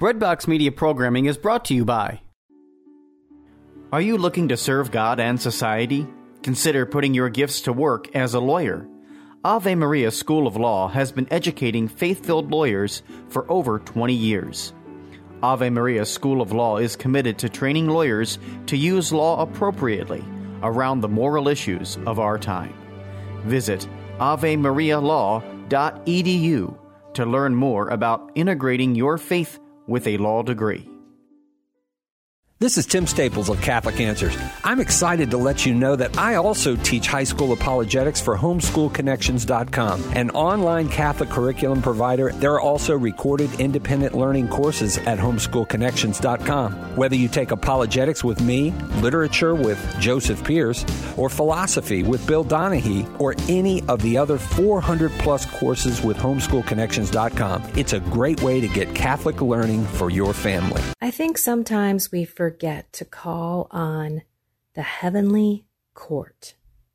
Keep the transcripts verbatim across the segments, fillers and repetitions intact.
Breadbox Media Programming is brought to you by... Are you looking to serve God and society? Consider putting your gifts to work as a lawyer. Ave Maria School of Law has been educating faith-filled lawyers for over twenty years. Ave Maria School of Law is committed to training lawyers to use law appropriately around the moral issues of our time. Visit ave maria law dot e d u to learn more about integrating your faith with a law degree. This is Tim Staples of Catholic Answers. I'm excited to let you know that I also teach high school apologetics for homeschool connections dot com, an online Catholic curriculum provider. There are also recorded independent learning courses at homeschool connections dot com. Whether you take apologetics with me, literature with Joseph Pierce, or philosophy with Bill Donahue, or any of the other four hundred plus courses with homeschool connections dot com, it's a great way to get Catholic learning for your family. I think sometimes we forget Forget to call on the heavenly court.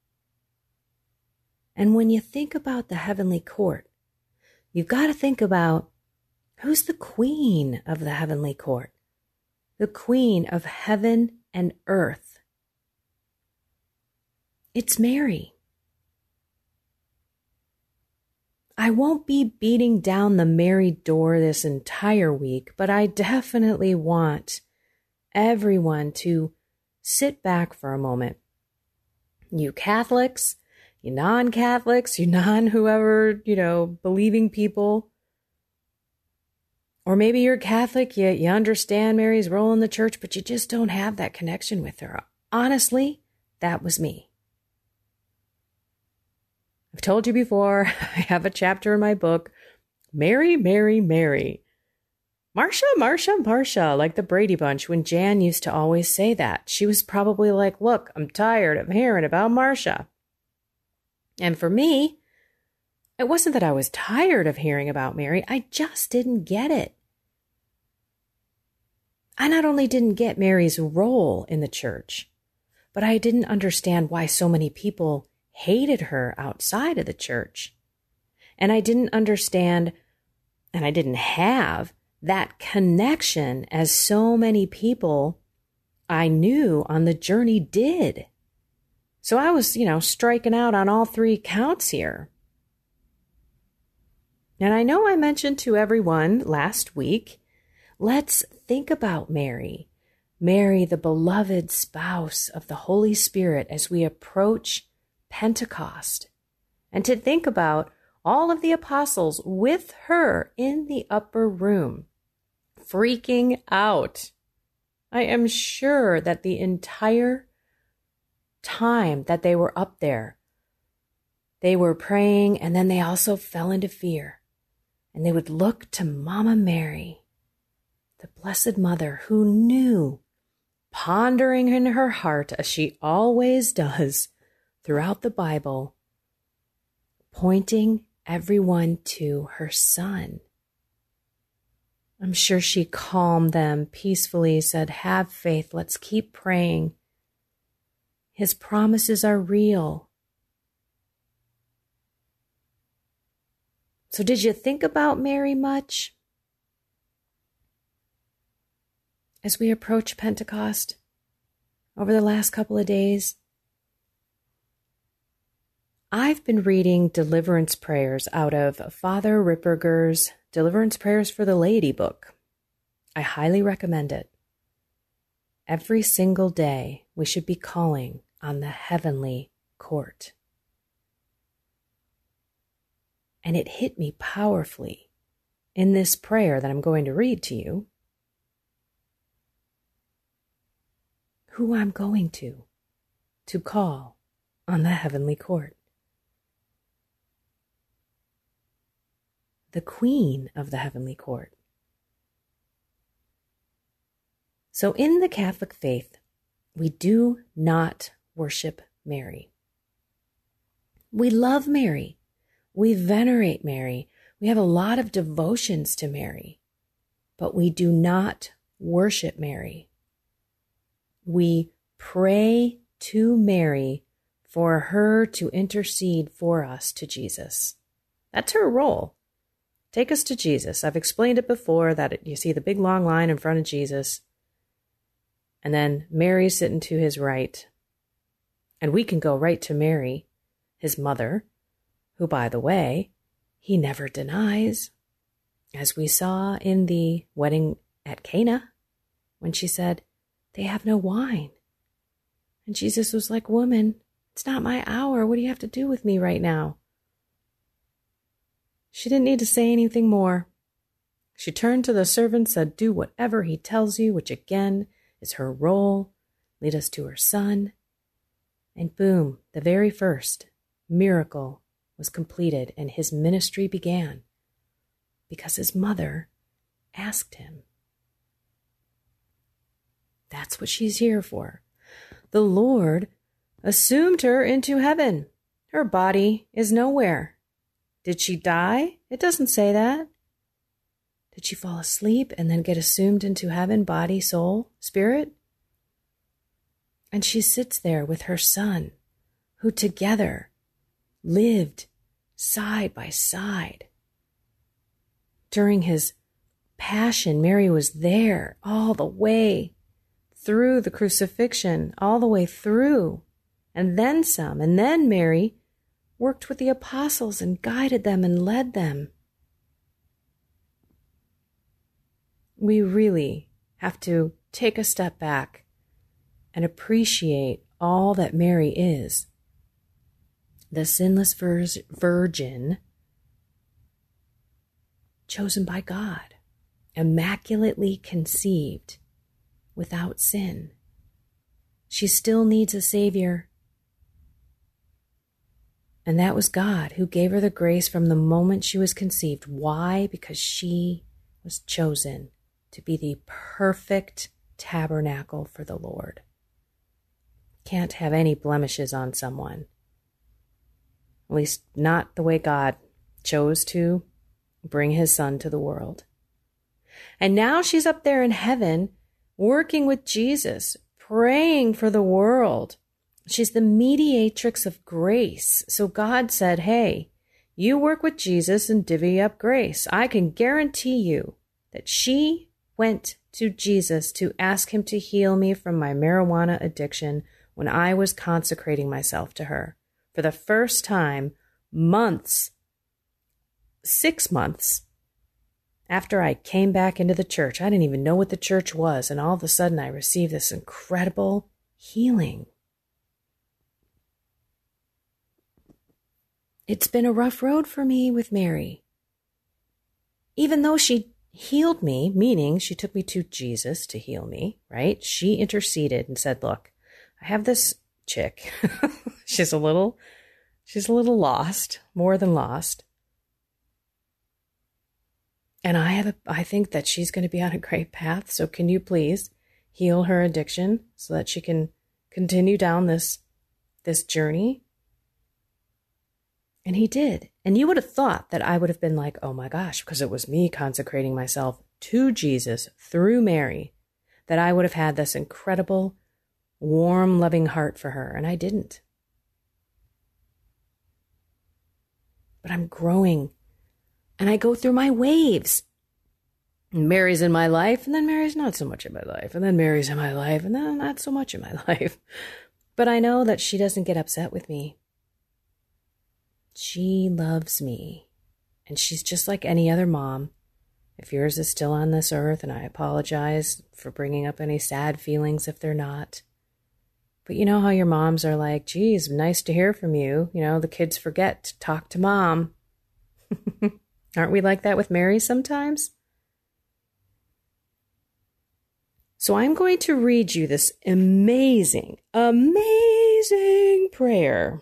And when you think about the heavenly court, you've got to think about who's the queen of the heavenly court, the queen of heaven and earth. It's Mary. I won't be beating down the Mary door this entire week, but I definitely want everyone to sit back for a moment. You Catholics, you non-Catholics, you non-whoever, you know, believing people. Or maybe you're Catholic, you, you understand Mary's role in the church, but you just don't have that connection with her. Honestly, that was me. I've told you before, I have a chapter in my book, Mary, Mary, Mary. Marcia, Marcia, Marcia, like the Brady Bunch, when Jan used to always say that. She was probably like, look, I'm tired of hearing about Marcia. And for me, it wasn't that I was tired of hearing about Mary. I just didn't get it. I not only didn't get Mary's role in the church, but I didn't understand why so many people hated her outside of the church. And I didn't understand, and I didn't have that connection as so many people I knew on the journey did. So I was, you know, striking out on all three counts here. And I know I mentioned to everyone last week, let's think about Mary, Mary, the beloved spouse of the Holy Spirit, as we approach Pentecost, and to think about all of the apostles with her in the upper room, freaking out. I am sure that the entire time that they were up there, they were praying, and then they also fell into fear. And they would look to Mama Mary, the Blessed Mother, who knew, pondering in her heart, as she always does throughout the Bible, pointing everyone to her Son. I'm sure she calmed them peacefully, said, have faith, let's keep praying. His promises are real. So did you think about Mary much as we approach Pentecost over the last couple of days? I've been reading deliverance prayers out of Father Ripperger's Deliverance Prayers for the Laity book. I highly recommend it. Every single day, we should be calling on the heavenly court. And it hit me powerfully in this prayer that I'm going to read to you, who I'm going to, to call on the heavenly court. The Queen of the heavenly court. So in the Catholic faith, we do not worship Mary. We love Mary. We venerate Mary. We have a lot of devotions to Mary, but we do not worship Mary. We pray to Mary for her to intercede for us to Jesus. That's her role. Take us to Jesus. I've explained it before that it, you see the big long line in front of Jesus, and then Mary's sitting to his right. And we can go right to Mary, his mother, who, by the way, he never denies, as we saw in the wedding at Cana, when she said, they have no wine. And Jesus was like, woman, it's not my hour. What do you have to do with me right now? She didn't need to say anything more. She turned to the servant, said, do whatever he tells you, which again is her role. Lead us to her son. And boom, the very first miracle was completed and his ministry began because his mother asked him. That's what she's here for. The Lord assumed her into heaven. Her body is nowhere. Did she die? It doesn't say that. Did she fall asleep and then get assumed into heaven, body, soul, spirit? And she sits there with her son, who together lived side by side. During his passion, Mary was there all the way through the crucifixion, all the way through, and then some. And then Mary worked with the apostles and guided them and led them. We really have to take a step back and appreciate all that Mary is. The sinless vir- virgin chosen by God, immaculately conceived, without sin. She still needs a Savior. And that was God who gave her the grace from the moment she was conceived. Why? Because she was chosen to be the perfect tabernacle for the Lord. Can't have any blemishes on someone. At least not the way God chose to bring his son to the world. And now she's up there in heaven working with Jesus, praying for the world. She's the mediatrix of grace. So God said, hey, you work with Jesus and divvy up grace. I can guarantee you that she went to Jesus to ask him to heal me from my marijuana addiction when I was consecrating myself to her. For the first time, months, six months after I came back into the church, I didn't even know what the church was, and all of a sudden I received this incredible healing. It's been a rough road for me with Mary. Even though she healed me, meaning she took me to Jesus to heal me, right? She interceded and said, look, I have this chick. she's a little, she's a little lost, more than lost. And I have a, I think that she's going to be on a great path. So can you please heal her addiction so that she can continue down this, this journey? And he did. And you would have thought that I would have been like, oh my gosh, because it was me consecrating myself to Jesus through Mary, that I would have had this incredible, warm, loving heart for her. And I didn't. But I'm growing. And I go through my waves. And Mary's in my life, and then Mary's not so much in my life. And then Mary's in my life, and then not so much in my life. But I know that she doesn't get upset with me. She loves me, and she's just like any other mom. If yours is still on this earth, and I apologize for bringing up any sad feelings if they're not. But you know how your moms are like, geez, nice to hear from you. You know, the kids forget to talk to mom. Aren't we like that with Mary sometimes? So I'm going to read you this amazing, amazing prayer.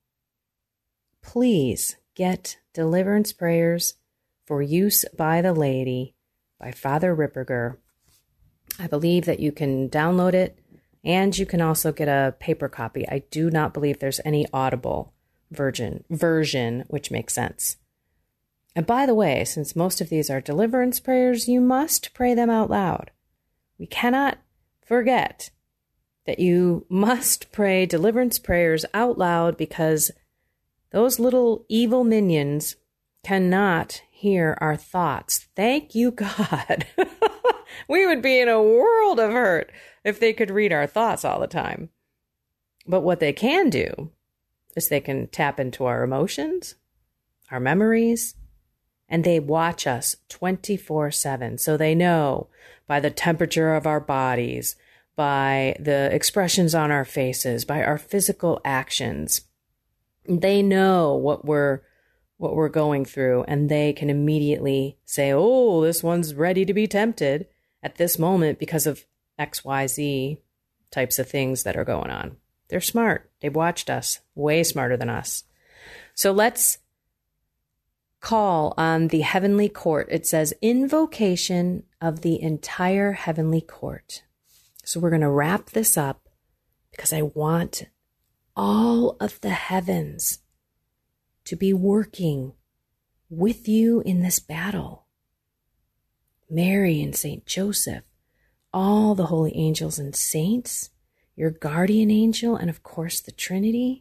Please get deliverance prayers for use by the laity by Father Ripperger. I believe that you can download it and you can also get a paper copy. I do not believe there's any audible version, version, which makes sense. And by the way, since most of these are deliverance prayers, you must pray them out loud. We cannot forget that you must pray deliverance prayers out loud because those little evil minions cannot hear our thoughts. Thank you, God. We would be in a world of hurt if they could read our thoughts all the time. But what they can do is they can tap into our emotions, our memories, and they watch us twenty-four seven. So they know by the temperature of our bodies, by the expressions on our faces, by our physical actions. They know what we're what we're going through, and they can immediately say, oh, this one's ready to be tempted at this moment because of X Y Z types of things that are going on. They're smart. They've watched us, way smarter than us. So let's call on the heavenly court. It says invocation of the entire heavenly court. So we're going to wrap this up because I want all of the heavens to be working with you in this battle. Mary and Saint Joseph, all the holy angels and saints, your guardian angel, and of course the Trinity.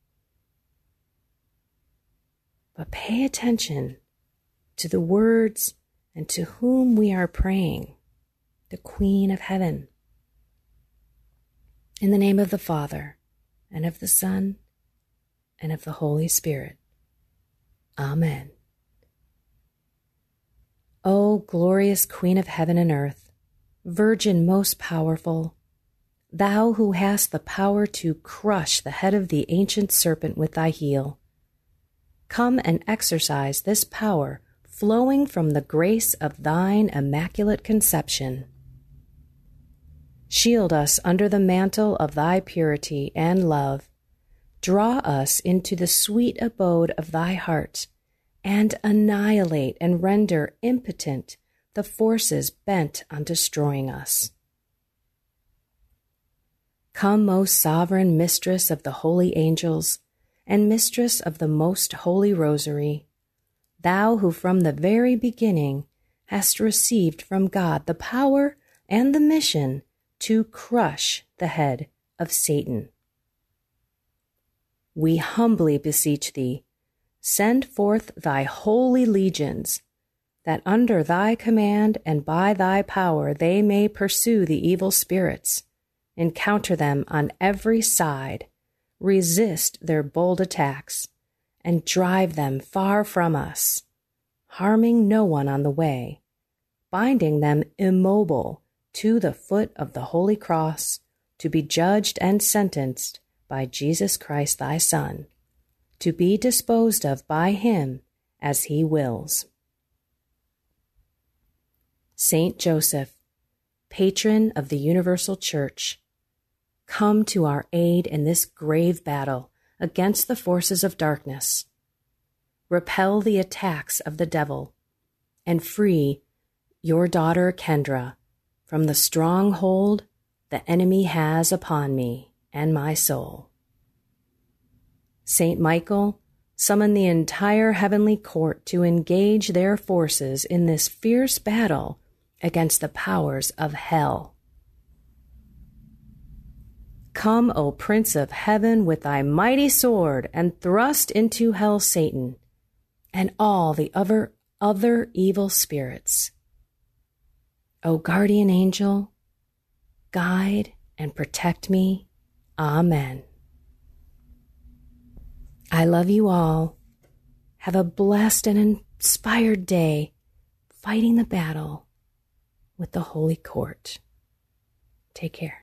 But pay attention to the words and to whom we are praying, the Queen of Heaven. In the name of the Father, and of the Son, and of the Holy Spirit. Amen. O glorious Queen of heaven and earth, Virgin most powerful, thou who hast the power to crush the head of the ancient serpent with thy heel, come and exercise this power flowing from the grace of thine immaculate conception. Shield us under the mantle of thy purity and love. Draw us into the sweet abode of thy heart, and annihilate and render impotent the forces bent on destroying us. Come, most sovereign mistress of the holy angels, and mistress of the most holy rosary, thou who from the very beginning hast received from God the power and the mission to crush the head of Satan. We humbly beseech thee, send forth thy holy legions, that under thy command and by thy power they may pursue the evil spirits, encounter them on every side, resist their bold attacks, and drive them far from us, harming no one on the way, binding them immobile to the foot of the holy cross, to be judged and sentenced by Jesus Christ thy Son, to be disposed of by him as he wills. Saint Joseph, patron of the universal church, come to our aid in this grave battle against the forces of darkness. Repel the attacks of the devil and free your daughter Kendra from the stronghold the enemy has upon me and my soul. Saint Michael, summon the entire heavenly court to engage their forces in this fierce battle against the powers of hell. Come, O Prince of Heaven, with thy mighty sword, and thrust into hell Satan and all the other, other evil spirits. O guardian angel, guide and protect me. Amen. I love you all. Have a blessed and inspired day fighting the battle with the Holy Court. Take care.